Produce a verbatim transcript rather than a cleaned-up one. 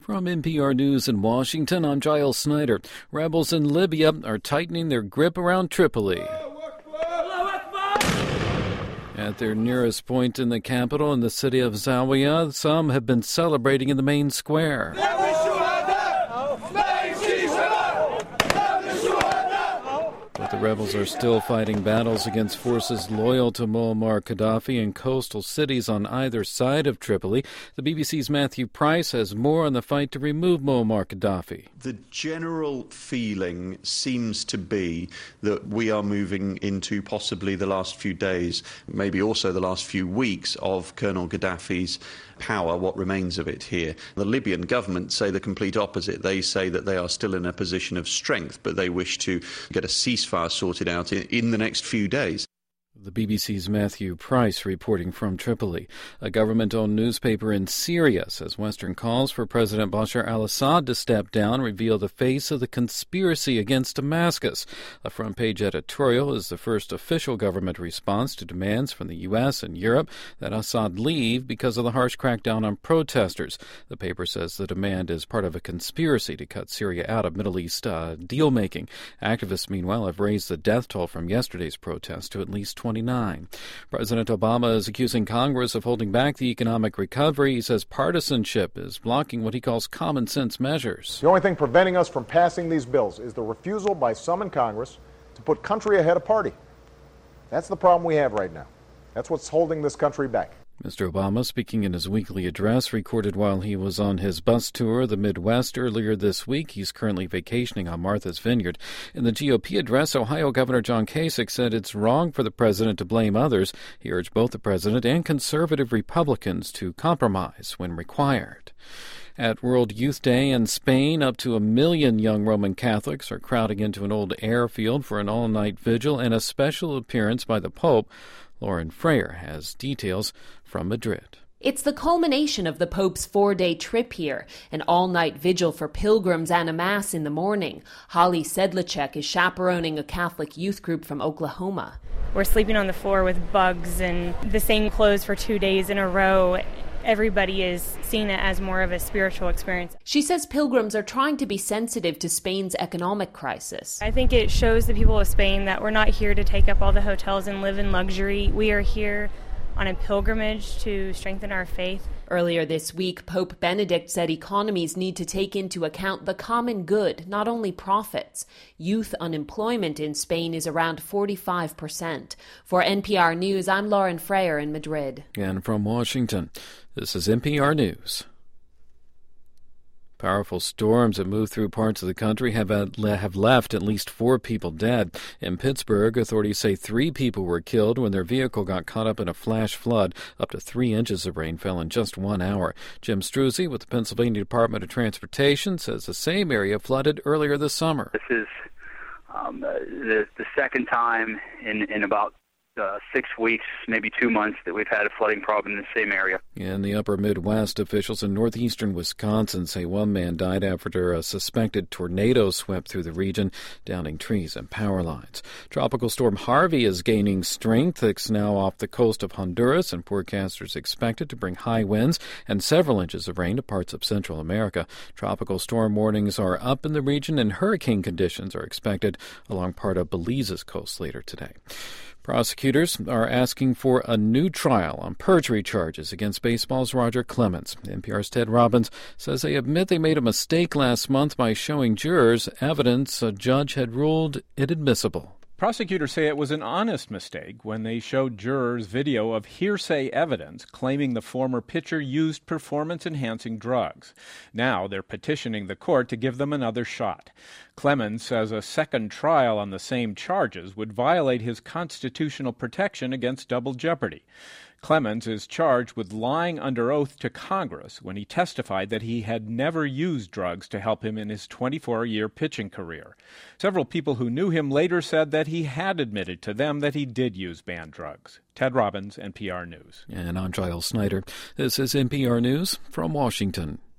From N P R News in Washington, I'm Giles Snyder. Rebels in Libya are tightening their grip around Tripoli. At their nearest point in the capital, in the city of Zawiya, some have been celebrating in the main square. But the rebels are still fighting battles against forces loyal to Muammar Gaddafi in coastal cities on either side of Tripoli. The B B C's Matthew Price has more on the fight to remove Muammar Gaddafi. The general feeling seems to be that we are moving into possibly the last few days, maybe also the last few weeks of Colonel Gaddafi's power, what remains of it here. The Libyan government say the complete opposite. They say that they are still in a position of strength, but they wish to get a ceasefire sorted out in, in the next few days. The B B C's Matthew Price reporting from Tripoli. A government-owned newspaper in Syria says Western calls for President Bashar al-Assad to step down reveal the face of the conspiracy against Damascus. A front-page editorial is the first official government response to demands from the U S and Europe that Assad leave because of the harsh crackdown on protesters. The paper says the demand is part of a conspiracy to cut Syria out of Middle East uh, deal-making. Activists, meanwhile, have raised the death toll from yesterday's protests to at least twenty-nine. President Obama is accusing Congress of holding back the economic recovery. He says partisanship is blocking what he calls common sense measures. The only thing preventing us from passing these bills is the refusal by some in Congress to put country ahead of party. That's the problem we have right now. That's what's holding this country back. Mister Obama, speaking in his weekly address recorded while he was on his bus tour of the Midwest earlier this week. He's currently vacationing on Martha's Vineyard. In the G O P address, Ohio Governor John Kasich said it's wrong for the president to blame others. He urged both the president and conservative Republicans to compromise when required. At World Youth Day in Spain, up to a million young Roman Catholics are crowding into an old airfield for an all-night vigil and a special appearance by the Pope. Lauren Freyer has details from Madrid. It's the culmination of the Pope's four-day trip here, an all-night vigil for pilgrims and a mass in the morning. Holly Sedlacek is chaperoning a Catholic youth group from Oklahoma. We're sleeping on the floor with bugs and the same clothes for two days in a row. Everybody is seeing it as more of a spiritual experience. She says pilgrims are trying to be sensitive to Spain's economic crisis. I think it shows the people of Spain that we're not here to take up all the hotels and live in luxury. We are here on a pilgrimage to strengthen our faith. Earlier this week, Pope Benedict said economies need to take into account the common good, not only profits. Youth unemployment in Spain is around forty-five percent. For N P R News, I'm Lauren Freyer in Madrid. And from Washington, this is N P R News. Powerful storms that move through parts of the country have have left at least four people dead. In Pittsburgh, authorities say three people were killed when their vehicle got caught up in a flash flood. Up to three inches of rain fell in just one hour. Jim Struzzi with the Pennsylvania Department of Transportation says the same area flooded earlier this summer. This is um, the, the second time in, in about Uh, six weeks, maybe two months, that we've had a flooding problem in the same area. In the upper Midwest, officials in northeastern Wisconsin say one man died after a suspected tornado swept through the region, downing trees and power lines. Tropical storm Harvey is gaining strength. It's now off the coast of Honduras, and forecasters expect it to bring high winds and several inches of rain to parts of Central America. Tropical storm warnings are up in the region, and hurricane conditions are expected along part of Belize's coast later today. Prosecutors are asking for a new trial on perjury charges against baseball's Roger Clemens. N P R's Ted Robbins says they admit they made a mistake last month by showing jurors evidence a judge had ruled inadmissible. Prosecutors say it was an honest mistake when they showed jurors video of hearsay evidence claiming the former pitcher used performance-enhancing drugs. Now they're petitioning the court to give them another shot. Clemens says a second trial on the same charges would violate his constitutional protection against double jeopardy. Clemens is charged with lying under oath to Congress when he testified that he had never used drugs to help him in his twenty-four-year pitching career. Several people who knew him later said that he had admitted to them that he did use banned drugs. Ted Robbins, N P R News. And I'm Giles Snyder. This is N P R News from Washington.